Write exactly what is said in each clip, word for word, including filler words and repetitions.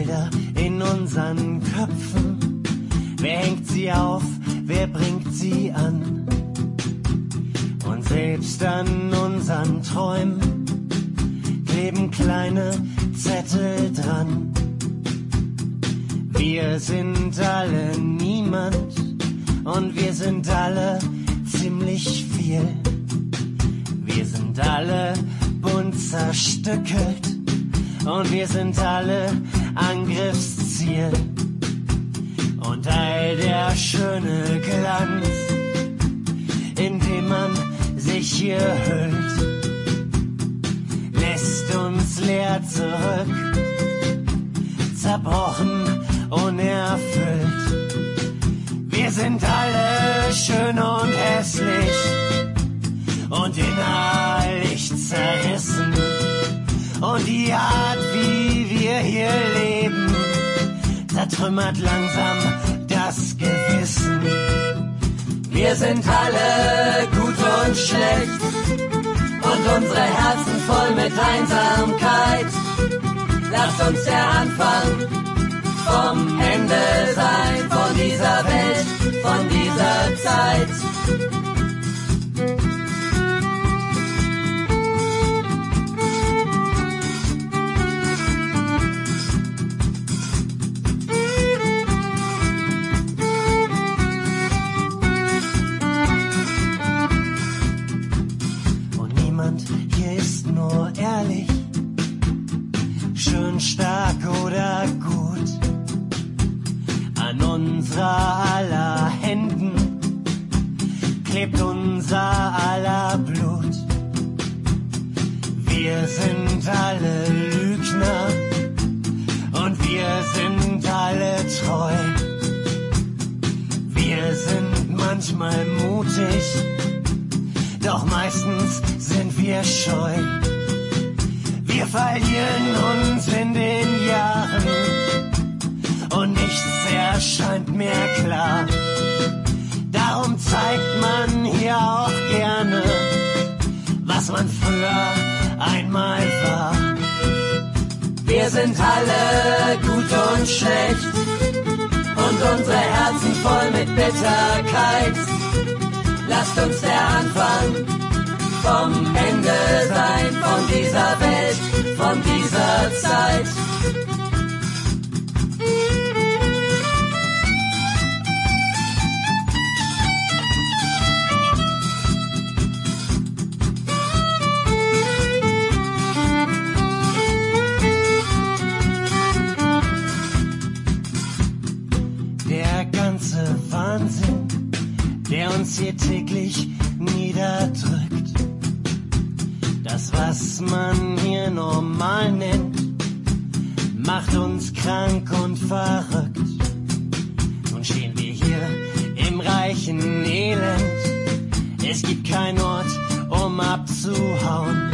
Bilder in unseren Köpfen. Wer hängt sie auf, wer bringt sie an? Und selbst an unseren Träumen kleben kleine Zettel dran. Wir sind alle niemand und wir sind alle ziemlich viel. Wir sind alle bunt zerstückelt und wir sind alle Angriffsziel. Und all der schöne Glanz, in dem man sich hier hüllt, lässt uns leer zurück, zerbrochen, unerfüllt. Wir sind alle schön und hässlich und innerlich zerrissen. Und die Art, wie wir hier leben, zertrümmert langsam das Gewissen. Wir sind alle gut und schlecht und unsere Herzen voll mit Einsamkeit. Lasst uns der Anfang vom Ende sein, von dieser Welt, von dieser Zeit. Und niemand hier ist nur ehrlich, schön, stark oder gut. An unserer aller Händen klebt unser aller Blut. Wir sind alle Lügner und wir sind alle treu. Wir sind manchmal mutig, doch meistens sind wir scheu. Wir verlieren uns in den Jahren und nichts erscheint mehr klar. Darum zeigt man hier auch gerne, was man früher einmal war. Wir sind alle gut und schlecht und unsere Herzen voll mit Bitterkeit. Lasst uns der Anfang vom Ende sein, von dieser Welt, von dieser Zeit. Der ganze Wahnsinn, der uns hier täglich niederdrückt, das, was man hier normal nennt, macht uns krank und verrückt. Nun stehen wir hier im reichen Elend, es gibt keinen Ort, um abzuhauen.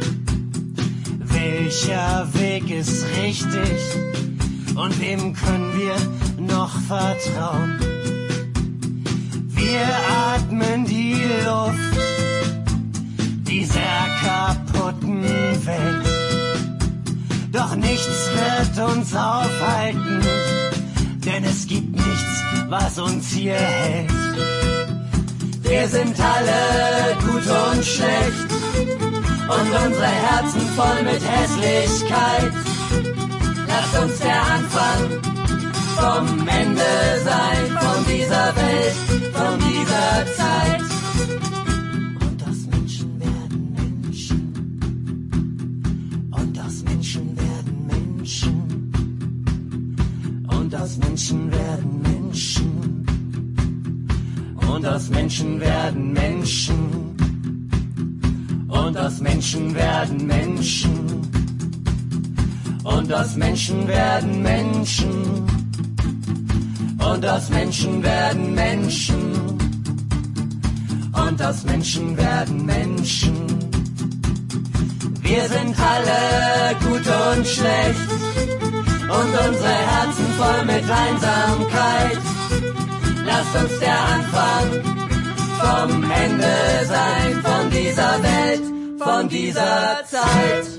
Welcher Weg ist richtig und wem können wir noch vertrauen? Wir atmen die Luft dieser kaputten Welt, doch nichts wird uns aufhalten, denn es gibt nichts, was uns hier hält. Wir sind alle gut und schlecht und unsere Herzen voll mit Hässlichkeit. Lasst uns der Anfang vom Ende sein, von dieser Welt, von dieser Zeit. Und aus Menschen werden Menschen. Und aus Menschen werden Menschen. Und aus Menschen werden Menschen. Und aus Menschen werden Menschen. Und aus Menschen werden Menschen. Und aus Menschen werden Menschen. Und aus Menschen werden Menschen. Und aus Menschen werden Menschen. Wir sind alle gut und schlecht und unsere Herzen voll mit Einsamkeit. Lasst uns der Anfang vom Ende sein, von dieser Welt, von dieser Zeit.